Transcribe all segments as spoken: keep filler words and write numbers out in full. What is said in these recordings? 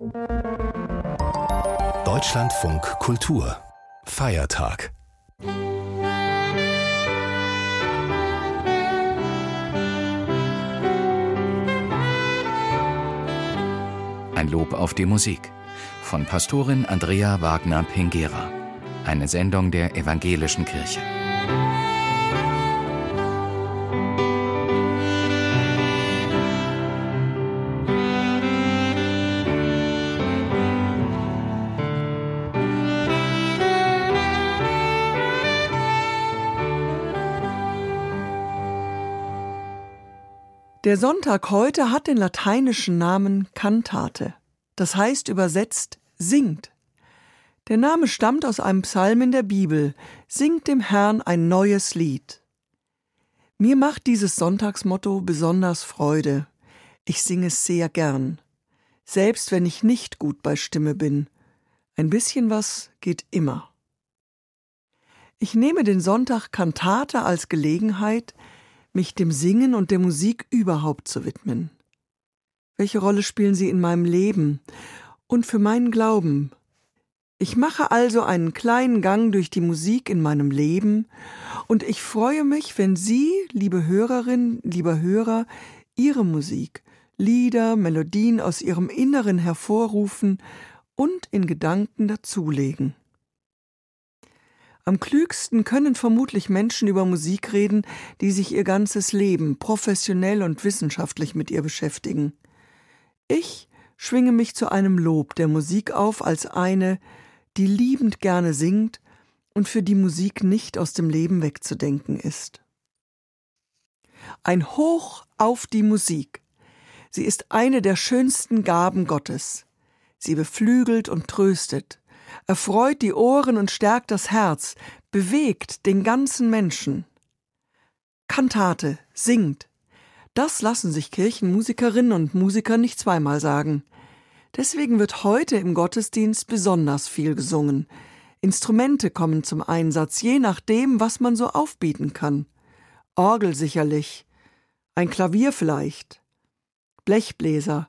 Deutschlandfunk Kultur Feiertag. Ein Lob auf die Musik von Pastorin Andrea Wagner-Pingera. Eine Sendung der Evangelischen Kirche. Der Sonntag heute hat den lateinischen Namen Cantate. Das heißt übersetzt singt. Der Name stammt aus einem Psalm in der Bibel. Singt dem Herrn ein neues Lied. Mir macht dieses Sonntagsmotto besonders Freude. Ich singe es sehr gern. Selbst wenn ich nicht gut bei Stimme bin. Ein bisschen was geht immer. Ich nehme den Sonntag Cantate als Gelegenheit, mich dem Singen und der Musik überhaupt zu widmen. Welche Rolle spielen sie in meinem Leben und für meinen Glauben? Ich mache also einen kleinen Gang durch die Musik in meinem Leben und ich freue mich, wenn Sie, liebe Hörerin, lieber Hörer, Ihre Musik, Lieder, Melodien aus Ihrem Inneren hervorrufen und in Gedanken dazulegen. Am klügsten können vermutlich Menschen über Musik reden, die sich ihr ganzes Leben professionell und wissenschaftlich mit ihr beschäftigen. Ich schwinge mich zu einem Lob der Musik auf als eine, die liebend gerne singt und für die Musik nicht aus dem Leben wegzudenken ist. Ein Hoch auf die Musik. Sie ist eine der schönsten Gaben Gottes. Sie beflügelt und tröstet, erfreut die Ohren und stärkt das Herz, bewegt den ganzen Menschen. Cantate, singt. Das lassen sich Kirchenmusikerinnen und Musiker nicht zweimal sagen. Deswegen wird heute im Gottesdienst besonders viel gesungen. Instrumente kommen zum Einsatz, je nachdem, was man so aufbieten kann. Orgel sicherlich, ein Klavier vielleicht, Blechbläser.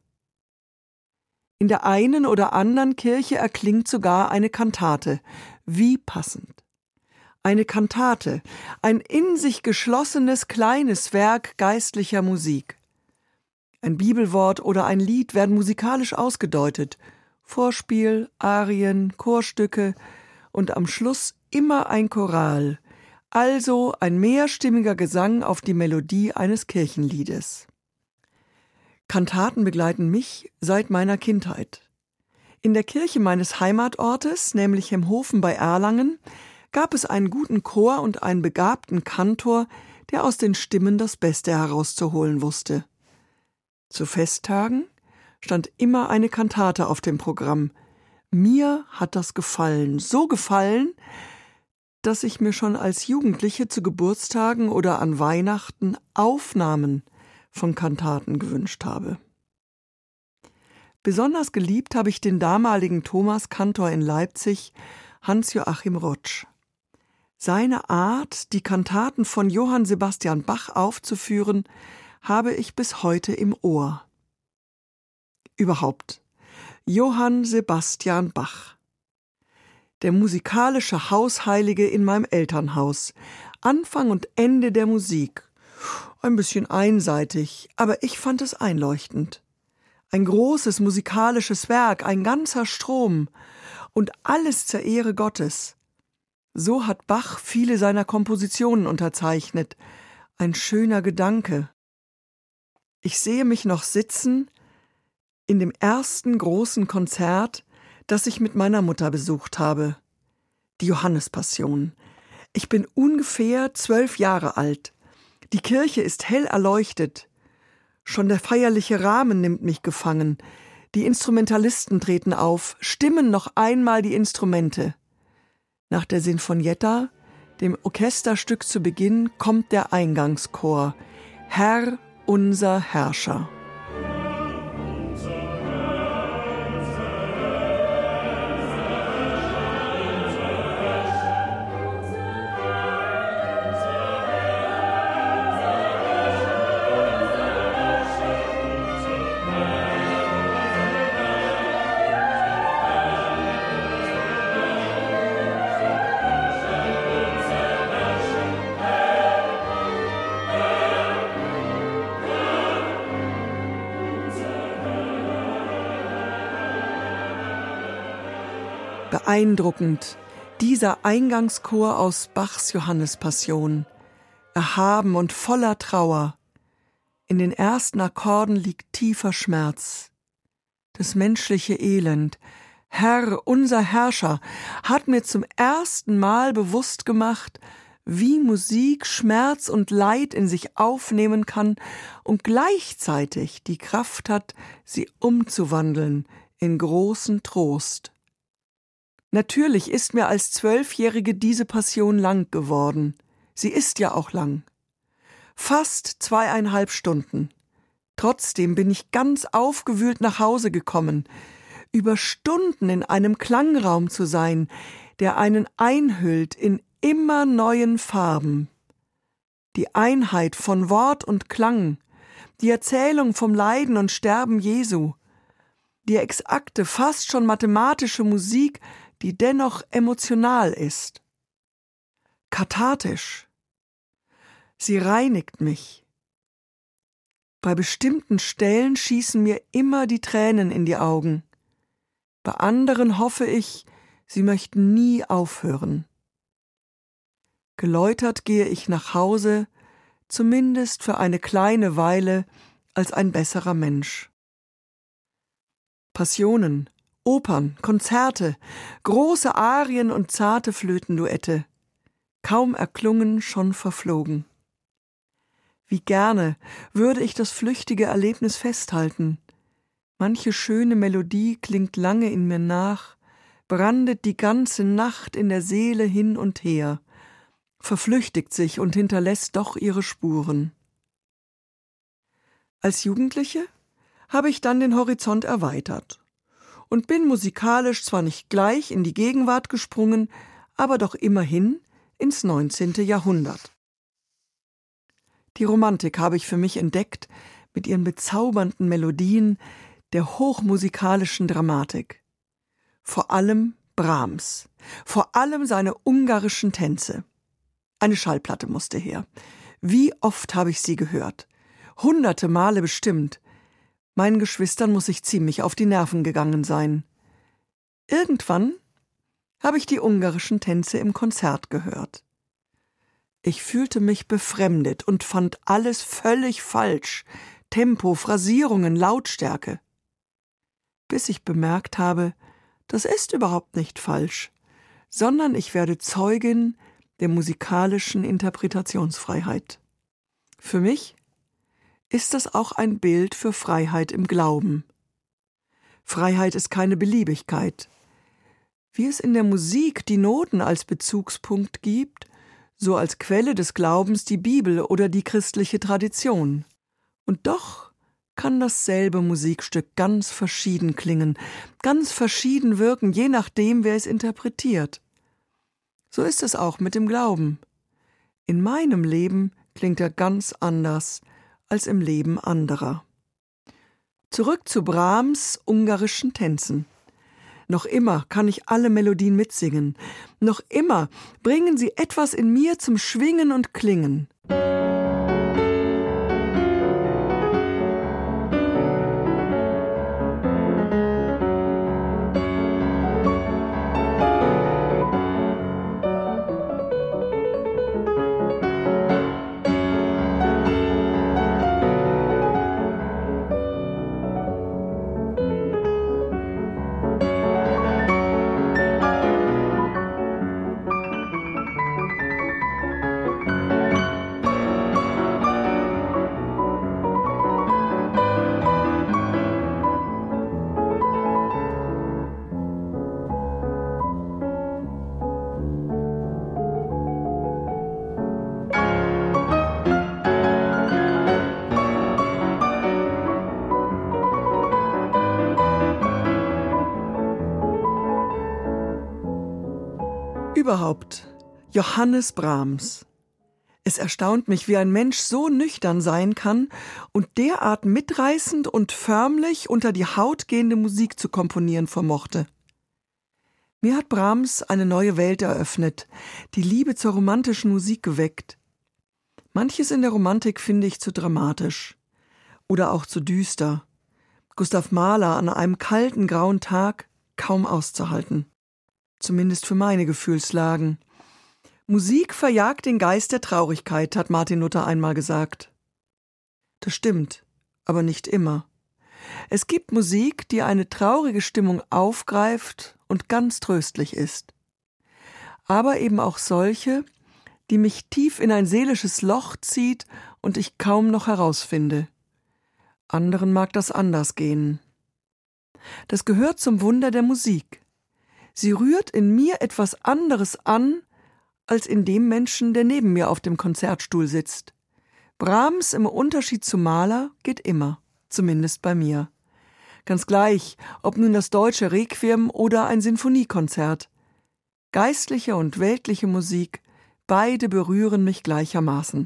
In der einen oder anderen Kirche erklingt sogar eine Kantate. Wie passend. Eine Kantate, ein in sich geschlossenes kleines Werk geistlicher Musik. Ein Bibelwort oder ein Lied werden musikalisch ausgedeutet. Vorspiel, Arien, Chorstücke und am Schluss immer ein Choral. Also ein mehrstimmiger Gesang auf die Melodie eines Kirchenliedes. Kantaten begleiten mich seit meiner Kindheit. In der Kirche meines Heimatortes, nämlich Hemhofen bei Erlangen, gab es einen guten Chor und einen begabten Kantor, der aus den Stimmen das Beste herauszuholen wusste. Zu Festtagen stand immer eine Kantate auf dem Programm. Mir hat das gefallen, so gefallen, dass ich mir schon als Jugendliche zu Geburtstagen oder an Weihnachten Aufnahmen von Kantaten gewünscht habe. Besonders geliebt habe ich den damaligen Thomaskantor in Leipzig, Hans-Joachim Rotsch. Seine Art, die Kantaten von Johann Sebastian Bach aufzuführen, habe ich bis heute im Ohr. Überhaupt, Johann Sebastian Bach. Der musikalische Hausheilige in meinem Elternhaus, Anfang und Ende der Musik. Ein bisschen einseitig, aber ich fand es einleuchtend. Ein großes musikalisches Werk, ein ganzer Strom und alles zur Ehre Gottes. So hat Bach viele seiner Kompositionen unterzeichnet. Ein schöner Gedanke. Ich sehe mich noch sitzen in dem ersten großen Konzert, das ich mit meiner Mutter besucht habe. Die Johannespassion. Ich bin ungefähr zwölf Jahre alt. Die Kirche ist hell erleuchtet. Schon der feierliche Rahmen nimmt mich gefangen. Die Instrumentalisten treten auf, stimmen noch einmal die Instrumente. Nach der Sinfonietta, dem Orchesterstück zu Beginn, kommt der Eingangschor. Herr, unser Herrscher. Beeindruckend, dieser Eingangschor aus Bachs Johannespassion, erhaben und voller Trauer. In den ersten Akkorden liegt tiefer Schmerz. Das menschliche Elend, Herr, unser Herrscher, hat mir zum ersten Mal bewusst gemacht, wie Musik Schmerz und Leid in sich aufnehmen kann und gleichzeitig die Kraft hat, sie umzuwandeln in großen Trost. Natürlich ist mir als Zwölfjährige diese Passion lang geworden. Sie ist ja auch lang. Fast zweieinhalb Stunden. Trotzdem bin ich ganz aufgewühlt nach Hause gekommen. Über Stunden in einem Klangraum zu sein, der einen einhüllt in immer neuen Farben. Die Einheit von Wort und Klang, die Erzählung vom Leiden und Sterben Jesu, die exakte, fast schon mathematische Musik, die dennoch emotional ist. Kathartisch. Sie reinigt mich. Bei bestimmten Stellen schießen mir immer die Tränen in die Augen. Bei anderen hoffe ich, sie möchten nie aufhören. Geläutert gehe ich nach Hause, zumindest für eine kleine Weile, als ein besserer Mensch. Passionen, Opern, Konzerte, große Arien und zarte Flötenduette, kaum erklungen, schon verflogen. Wie gerne würde ich das flüchtige Erlebnis festhalten. Manche schöne Melodie klingt lange in mir nach, brandet die ganze Nacht in der Seele hin und her, verflüchtigt sich und hinterlässt doch ihre Spuren. Als Jugendliche habe ich dann den Horizont erweitert und bin musikalisch zwar nicht gleich in die Gegenwart gesprungen, aber doch immerhin ins neunzehnte Jahrhundert. Die Romantik habe ich für mich entdeckt mit ihren bezaubernden Melodien der hochmusikalischen Dramatik. Vor allem Brahms, vor allem seine ungarischen Tänze. Eine Schallplatte musste her. Wie oft habe ich sie gehört? Hunderte Male bestimmt. Meinen Geschwistern muss ich ziemlich auf die Nerven gegangen sein. Irgendwann habe ich die ungarischen Tänze im Konzert gehört. Ich fühlte mich befremdet und fand alles völlig falsch. Tempo, Phrasierungen, Lautstärke. Bis ich bemerkt habe, das ist überhaupt nicht falsch, sondern ich werde Zeugin der musikalischen Interpretationsfreiheit. Für mich ist das auch ein Bild für Freiheit im Glauben. Freiheit ist keine Beliebigkeit. Wie es in der Musik die Noten als Bezugspunkt gibt, so als Quelle des Glaubens die Bibel oder die christliche Tradition. Und doch kann dasselbe Musikstück ganz verschieden klingen, ganz verschieden wirken, je nachdem, wer es interpretiert. So ist es auch mit dem Glauben. In meinem Leben klingt er ganz anders als im Leben anderer. Zurück zu Brahms' ungarischen Tänzen. Noch immer kann ich alle Melodien mitsingen. Noch immer bringen sie etwas in mir zum Schwingen und Klingen. Überhaupt, Johannes Brahms. Es erstaunt mich, wie ein Mensch so nüchtern sein kann und derart mitreißend und förmlich unter die Haut gehende Musik zu komponieren vermochte. Mir hat Brahms eine neue Welt eröffnet, die Liebe zur romantischen Musik geweckt. Manches in der Romantik finde ich zu dramatisch oder auch zu düster. Gustav Mahler an einem kalten, grauen Tag kaum auszuhalten. zumindest für meine Gefühlslagen. Musik verjagt den Geist der Traurigkeit, hat Martin Luther einmal gesagt. Das stimmt, aber nicht immer. Es gibt Musik, die eine traurige Stimmung aufgreift und ganz tröstlich ist. Aber eben auch solche, die mich tief in ein seelisches Loch zieht und ich kaum noch herausfinde. Anderen mag das anders gehen. Das gehört zum Wunder der Musik. Sie rührt in mir etwas anderes an, als in dem Menschen, der neben mir auf dem Konzertstuhl sitzt. Brahms im Unterschied zu Mahler geht immer, zumindest bei mir. Ganz gleich, ob nun das deutsche Requiem oder ein Sinfoniekonzert. Geistliche und weltliche Musik, beide berühren mich gleichermaßen.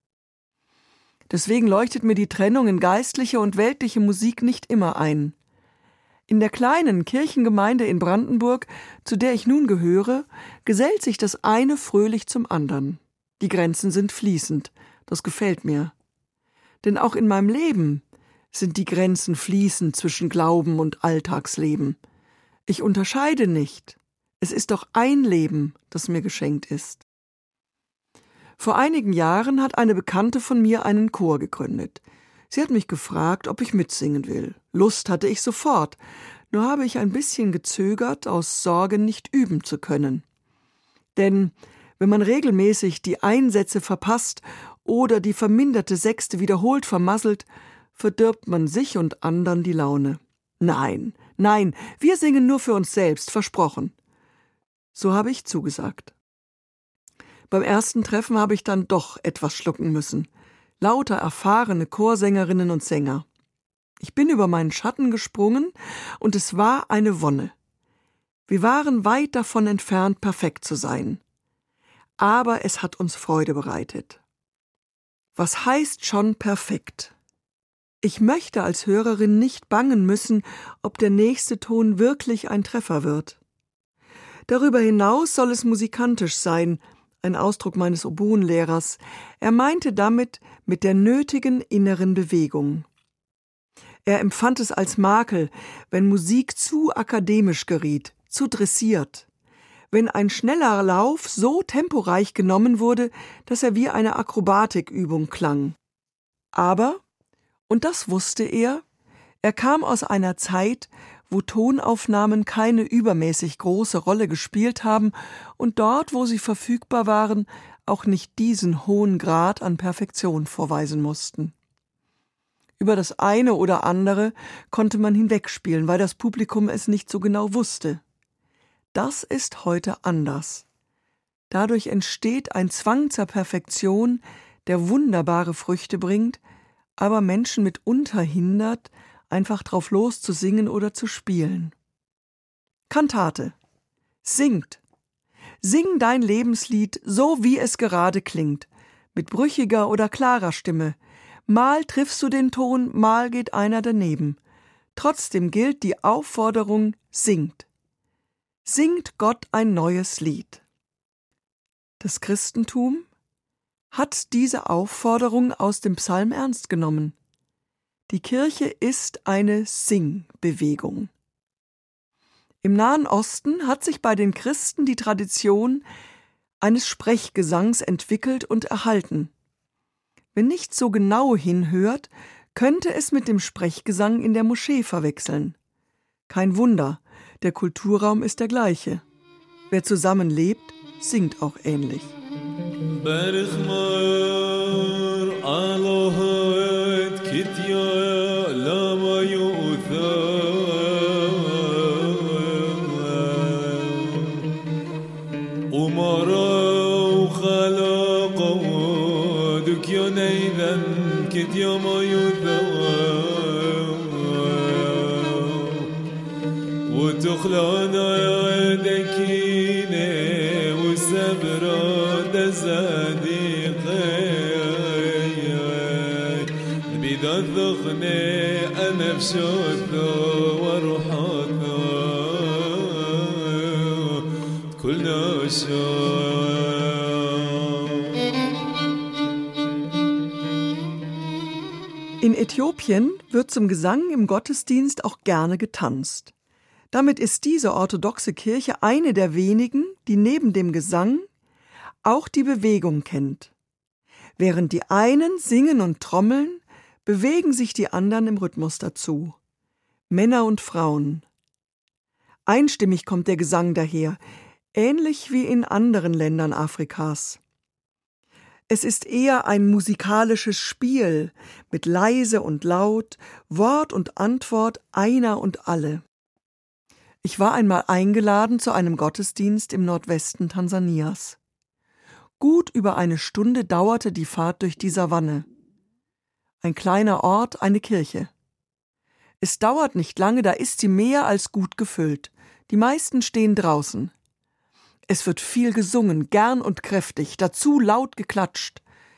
Deswegen leuchtet mir die Trennung in geistliche und weltliche Musik nicht immer ein. In der kleinen Kirchengemeinde in Brandenburg, zu der ich nun gehöre, gesellt sich das eine fröhlich zum anderen. Die Grenzen sind fließend, das gefällt mir. Denn auch in meinem Leben sind die Grenzen fließend zwischen Glauben und Alltagsleben. Ich unterscheide nicht. Es ist doch ein Leben, das mir geschenkt ist. Vor einigen Jahren hat eine Bekannte von mir einen Chor gegründet. Sie hat mich gefragt, ob ich mitsingen will. Lust hatte ich sofort, nur habe ich ein bisschen gezögert, aus Sorge nicht üben zu können. Denn wenn man regelmäßig die Einsätze verpasst oder die verminderte Sechste wiederholt vermasselt, verdirbt man sich und anderen die Laune. Nein, nein, wir singen nur für uns selbst, versprochen. So habe ich zugesagt. Beim ersten Treffen habe ich dann doch etwas schlucken müssen. Lauter erfahrene Chorsängerinnen und Sänger. Ich bin über meinen Schatten gesprungen und es war eine Wonne. Wir waren weit davon entfernt, perfekt zu sein. Aber es hat uns Freude bereitet. Was heißt schon perfekt? Ich möchte als Hörerin nicht bangen müssen, ob der nächste Ton wirklich ein Treffer wird. Darüber hinaus soll es musikantisch sein, ein Ausdruck meines Oboenlehrers. Er meinte damit mit der nötigen inneren Bewegung. Er empfand es als Makel, wenn Musik zu akademisch geriet, zu dressiert, wenn ein schneller Lauf so temporeich genommen wurde, dass er wie eine Akrobatikübung klang. Aber, und das wusste er, er kam aus einer Zeit, wo Tonaufnahmen keine übermäßig große Rolle gespielt haben und dort, wo sie verfügbar waren, auch nicht diesen hohen Grad an Perfektion vorweisen mussten. Über das eine oder andere konnte man hinwegspielen, weil das Publikum es nicht so genau wusste. Das ist heute anders. Dadurch entsteht ein Zwang zur Perfektion, der wunderbare Früchte bringt, aber Menschen mitunter hindert, einfach drauf los zu singen oder zu spielen. Kantate. Singt. Sing dein Lebenslied so, wie es gerade klingt, mit brüchiger oder klarer Stimme. Mal triffst du den Ton, mal geht einer daneben. Trotzdem gilt die Aufforderung, singt. Singt Gott ein neues Lied. Das Christentum hat diese Aufforderung aus dem Psalm ernst genommen. Die Kirche ist eine Singbewegung. Im Nahen Osten hat sich bei den Christen die Tradition eines Sprechgesangs entwickelt und erhalten. Wer nicht so genau hinhört, könnte es mit dem Sprechgesang in der Moschee verwechseln. Kein Wunder, der Kulturraum ist der gleiche. Wer zusammenlebt, singt auch ähnlich. وتخلنا دكينة وسبر دزادي بدا ثخنة أنا بشوت وروحات كلنا شو. In Äthiopien wird zum Gesang im Gottesdienst auch gerne getanzt. Damit ist diese orthodoxe Kirche eine der wenigen, die neben dem Gesang auch die Bewegung kennt. Während die einen singen und trommeln, bewegen sich die anderen im Rhythmus dazu. Männer und Frauen. Einstimmig kommt der Gesang daher, ähnlich wie in anderen Ländern Afrikas. Es ist eher ein musikalisches Spiel mit leise und laut, Wort und Antwort einer und alle. Ich war einmal eingeladen zu einem Gottesdienst im Nordwesten Tansanias. Gut über eine Stunde dauerte die Fahrt durch die Savanne. Ein kleiner Ort, eine Kirche. Es dauert nicht lange, da ist sie mehr als gut gefüllt. Die meisten stehen draußen. Es wird viel gesungen, gern und kräftig, dazu laut geklatscht.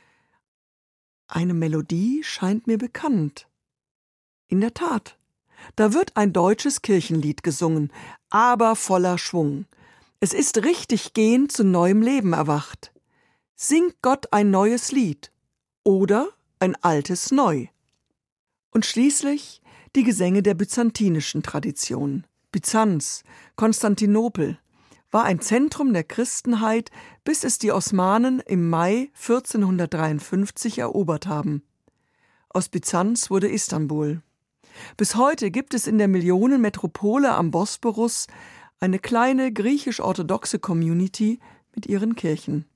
Eine Melodie scheint mir bekannt. In der Tat, da wird ein deutsches Kirchenlied gesungen, aber voller Schwung. Es ist richtig gehend zu neuem Leben erwacht. Singt Gott ein neues Lied oder ein altes neu. Und schließlich die Gesänge der byzantinischen Tradition. Byzanz, Konstantinopel, war ein Zentrum der Christenheit, bis es die Osmanen im Mai vierzehnhundertdreiundfünfzig erobert haben. Aus Byzanz wurde Istanbul. Bis heute gibt es in der Millionenmetropole am Bosporus eine kleine griechisch-orthodoxe Community mit ihren Kirchen.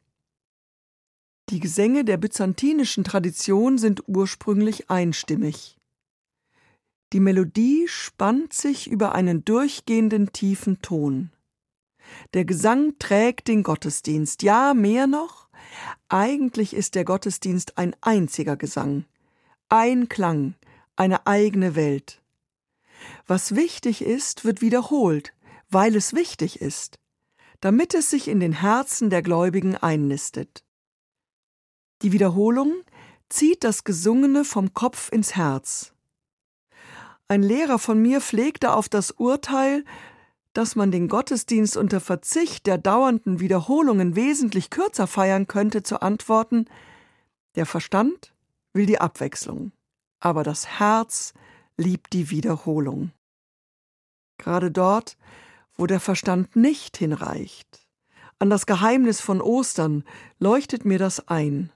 Die Gesänge der byzantinischen Tradition sind ursprünglich einstimmig. Die Melodie spannt sich über einen durchgehenden tiefen Ton. Der Gesang trägt den Gottesdienst, ja, mehr noch, eigentlich ist der Gottesdienst ein einziger Gesang, ein Klang, eine eigene Welt. Was wichtig ist, wird wiederholt, weil es wichtig ist, damit es sich in den Herzen der Gläubigen einnistet. Die Wiederholung zieht das Gesungene vom Kopf ins Herz. Ein Lehrer von mir pflegte auf das Urteil, dass man den Gottesdienst unter Verzicht der dauernden Wiederholungen wesentlich kürzer feiern könnte, zu antworten: Der Verstand will die Abwechslung, aber das Herz liebt die Wiederholung. Gerade dort, wo der Verstand nicht hinreicht, an das Geheimnis von Ostern, leuchtet mir das ein.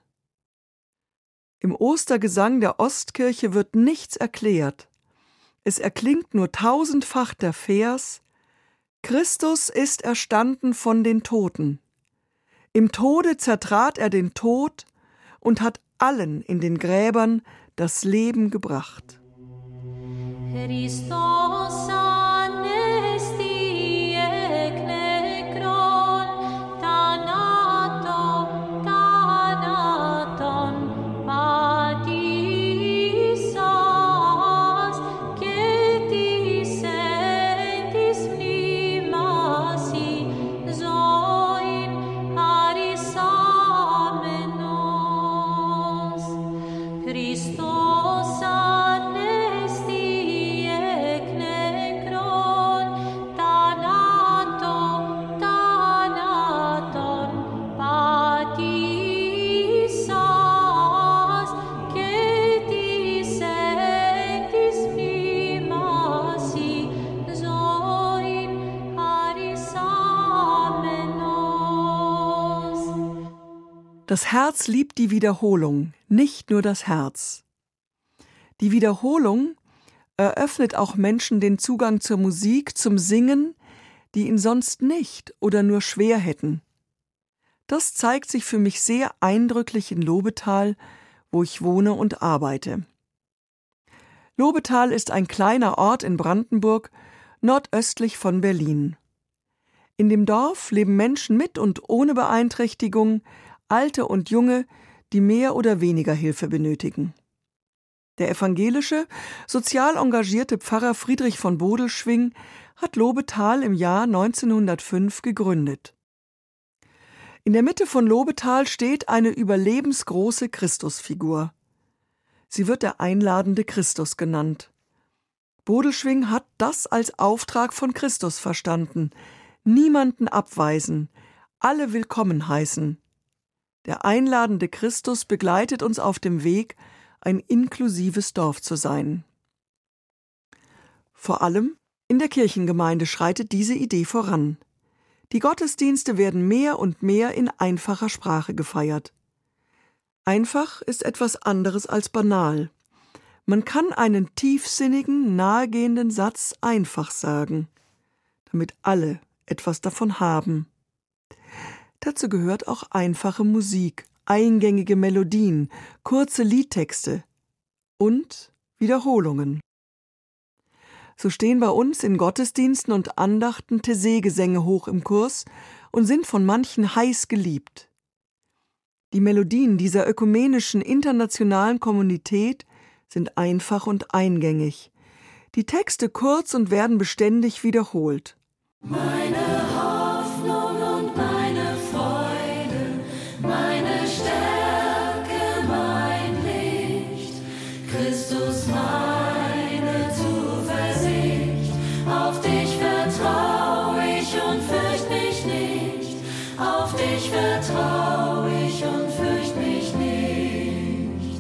Im Ostergesang der Ostkirche wird nichts erklärt. Es erklingt nur tausendfach der Vers: Christus ist erstanden von den Toten. Im Tode zertrat er den Tod und hat allen in den Gräbern das Leben gebracht. Christos anesti ek nekron, thanato, thanaton patisas, ketis etis mnimasi, zoin harisamenos. Christos anesti ek nekron, thanato, thanaton patisas, ketis etis mnimasi, zoin harisamenos. Das Herz liebt die Wiederholung, nicht nur das Herz. Die Wiederholung eröffnet auch Menschen den Zugang zur Musik, zum Singen, die ihn sonst nicht oder nur schwer hätten. Das zeigt sich für mich sehr eindrücklich in Lobetal, wo ich wohne und arbeite. Lobetal ist ein kleiner Ort in Brandenburg, nordöstlich von Berlin. In dem Dorf leben Menschen mit und ohne Beeinträchtigung, Alte und Junge, die mehr oder weniger Hilfe benötigen. Der evangelische, sozial engagierte Pfarrer Friedrich von Bodelschwingh hat Lobetal im Jahr neunzehnhundertfünf gegründet. In der Mitte von Lobetal steht eine überlebensgroße Christusfigur. Sie wird der einladende Christus genannt. Bodelschwingh hat das als Auftrag von Christus verstanden: Niemanden abweisen, alle willkommen heißen. Der einladende Christus begleitet uns auf dem Weg, ein inklusives Dorf zu sein. Vor allem In der Kirchengemeinde schreitet diese Idee voran. Die Gottesdienste werden mehr und mehr in einfacher Sprache gefeiert. Einfach ist etwas anderes als banal. Man kann einen tiefsinnigen, nahegehenden Satz einfach sagen, damit alle etwas davon haben. Dazu gehört auch einfache Musik, eingängige Melodien, kurze Liedtexte und Wiederholungen. So stehen bei uns in Gottesdiensten und Andachten Taizé-Gesänge hoch im Kurs und sind von manchen heiß geliebt. Die Melodien dieser ökumenischen, internationalen Kommunität sind einfach und eingängig. Die Texte kurz und werden beständig wiederholt. Meine Hoffnung und meine Freude, meine Stärke, mein Licht, Christus meine Zuversicht, auf dich vertraue ich und fürcht mich nicht, auf dich vertraue ich und fürcht mich nicht.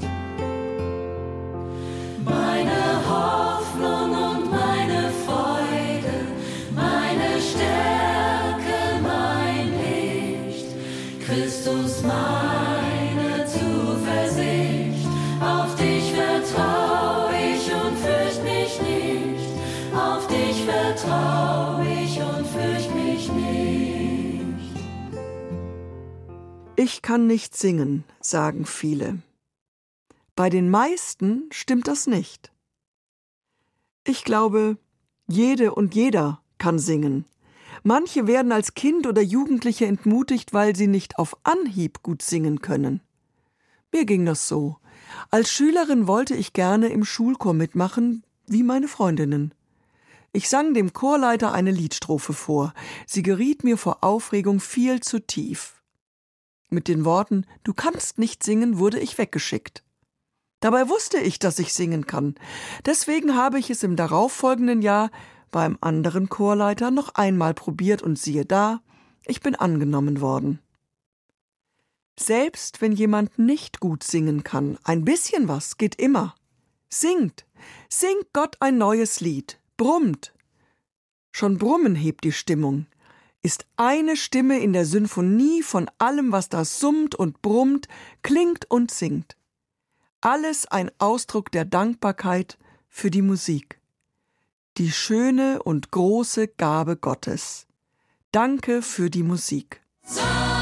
Meine Hoffnung und meine Freude, meine Stärke, mein Licht, Christus meine Zuversicht, auf dich vertraue ich und fürcht mich nicht, auf dich vertraue ich und fürcht mich nicht. Ich kann nicht singen, sagen viele. Bei den meisten stimmt das nicht. Ich glaube, jede und jeder kann singen. Manche werden als Kind oder Jugendliche entmutigt, weil sie nicht auf Anhieb gut singen können. Mir ging das so. Als Schülerin wollte ich gerne im Schulchor mitmachen, wie meine Freundinnen. Ich sang dem Chorleiter eine Liedstrophe vor. Sie geriet mir vor Aufregung viel zu tief. Mit den Worten »Du kannst nicht singen« wurde ich weggeschickt. Dabei wusste ich, dass ich singen kann. Deswegen habe ich es im darauffolgenden Jahr beim anderen Chorleiter noch einmal probiert und siehe da, ich bin angenommen worden. Selbst wenn jemand nicht gut singen kann, ein bisschen was geht immer. Singt, singt Gott ein neues Lied, brummt. Schon Brummen hebt die Stimmung. Ist eine Stimme in der Symphonie von allem, was da summt und brummt, klingt und singt. Alles ein Ausdruck der Dankbarkeit für die Musik. Die schöne und große Gabe Gottes. Danke für die Musik. So